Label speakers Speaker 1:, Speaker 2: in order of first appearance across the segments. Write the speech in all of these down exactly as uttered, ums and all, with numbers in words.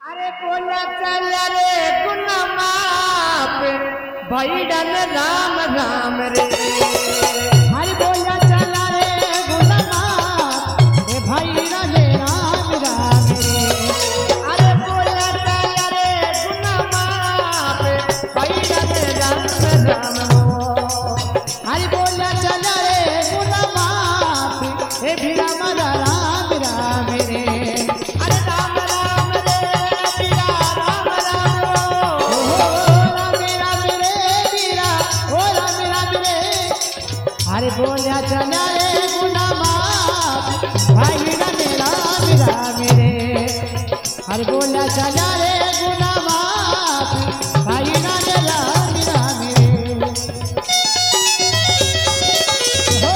Speaker 1: अरे बोला चल रे गुना माप भाई डन राम राम रे।
Speaker 2: अरे बोला चल रे गुना माप ए भाई डन राम राम रे।
Speaker 1: अरे बोला चल रे गुना माप भाई डन राम राम रो।
Speaker 2: अरे बोला चल रे गुना माप ए भी राम राम राम रे।
Speaker 1: अरे राम राम रे बीरा राम राम रो।
Speaker 2: अरे बोलिया चला रे गुना माप भाई राम राम राम रे। अरे बोलिया चला रे गुना माप भाई राम राम राम रे। हो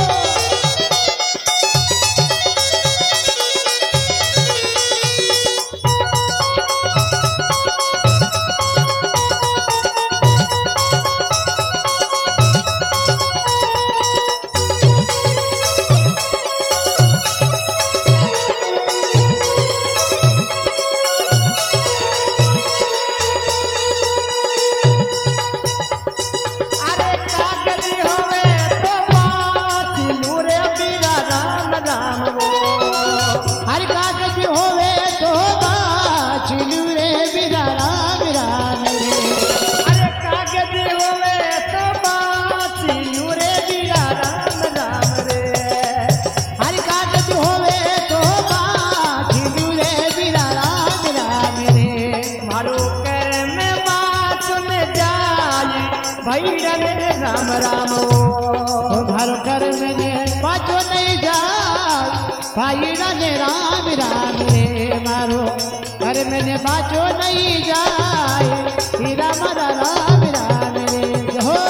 Speaker 1: अरे कागज होवे तो बात नूरे बीरा राम राम रो।
Speaker 2: हर कागज होवे तो बाचलू रे बिरा राम राम रे।
Speaker 1: अरे कागज होवे तो बात नूरे बीरा राम राम रे।
Speaker 2: हर कागज होवे तो बाचलू रे बिरा राम राम रे।
Speaker 1: मारो कर में बात में जाई भाई डन राम राम
Speaker 2: ओ
Speaker 1: ओ।
Speaker 2: घर कर मैंने बाजो नहीं जा भाई राने राम राम रे। मारो घर मैंने बाजो नहीं जाए हीरा मारा राम राम रे। हो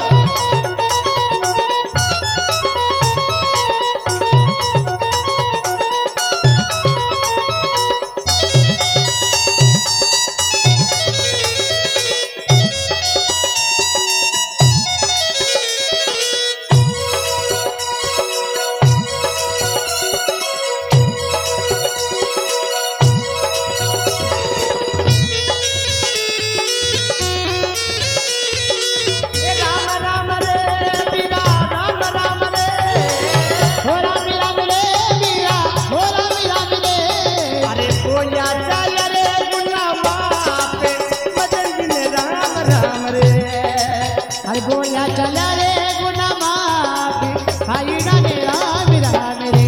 Speaker 1: ए राम राम रे बीरा राम राम रे।
Speaker 2: हो राम राम रे मीरा हो राम राम रे।
Speaker 1: अरे बोया चल रे गुना बाप मदन दिन राम राम रे।
Speaker 2: अरे बोलिया चला रे गुना माप भाई राने राम राम रे।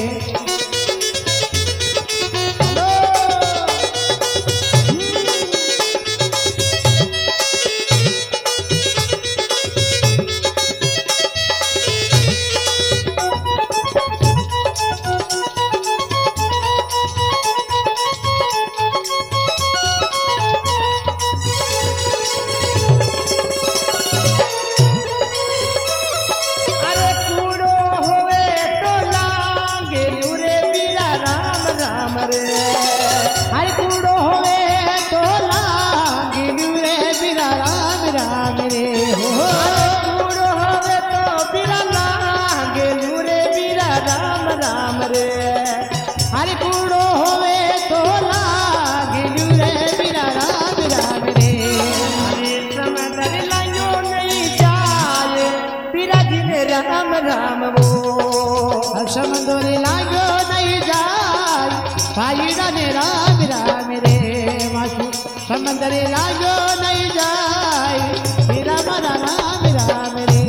Speaker 1: अरे कूड़ो होवे तो लागे नूरे बीरा राम राम रे।
Speaker 2: हर कूड़ो होवे तो लागिलू रे बिरा राम राम रे। हो
Speaker 1: अरे कूड़ो होवे तो बीरा लागे नूरे बीरा राम राम रे।
Speaker 2: हर कूड़ो होवे तो लागिलू रे बिरा राम राम रे।
Speaker 1: अरे समंदर लायो नहीं जाए बीरा दिन राम राम वो।
Speaker 2: समंदरी लागो नहीं जाय भाई राने राम राम रे। मासू समंदरी लागो नहीं जाय हीरा मारा राम राम रे।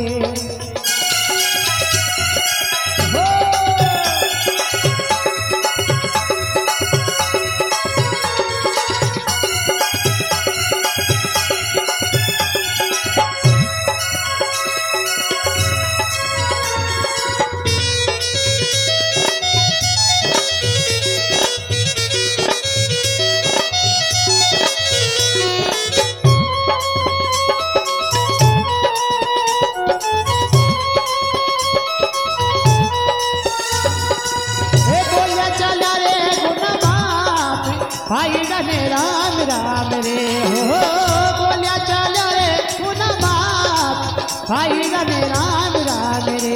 Speaker 1: हो
Speaker 2: हे बोलिया चला रे गुना बाप भाई राने राम राम रे। हो बोलिया चला रे गुना बाप भाई राने राम राम रे।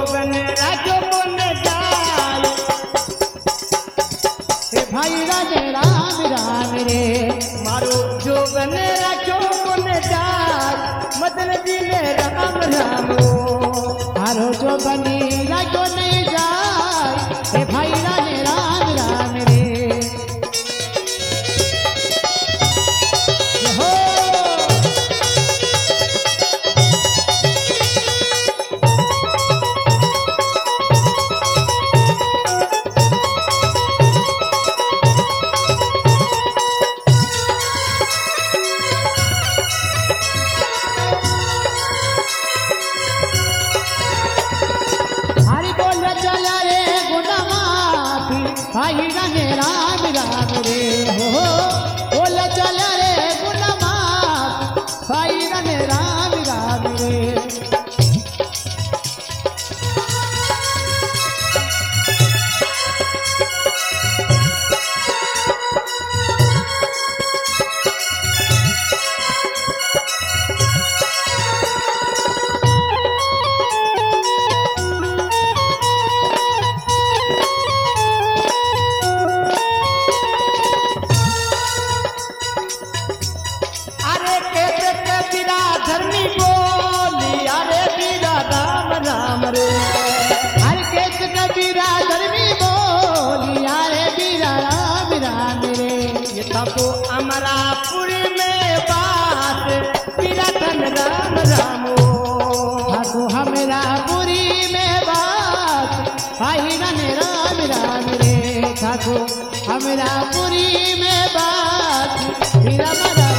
Speaker 1: जोगन राजो बन जाए
Speaker 2: ए भाई राने राम राम रे
Speaker 1: मारो जोगन राजो बन जाए मदन जी ने राम राम
Speaker 2: हारो जो बनी राजो नहीं जाए ए भाई राने राम राम रे हो हरि बोल चला रे गुणमाती भाई राने राम राम रे हो बोल चला रे गुणमाती भाई राने राम राम रे
Speaker 1: अरे कहते कबीरा धर्मी बोली अरे बीरा राम राम रे
Speaker 2: हर केत कबीरा धर्मी बोलिया रे बीरा राम राम रे
Speaker 1: ये तको अमरापुरी में बात बीरा धन राम रामो
Speaker 2: ठाको हमरा पुरी में बात भाई राने राम राम रे ठाको हमरा पुरी में बात हीरा मरा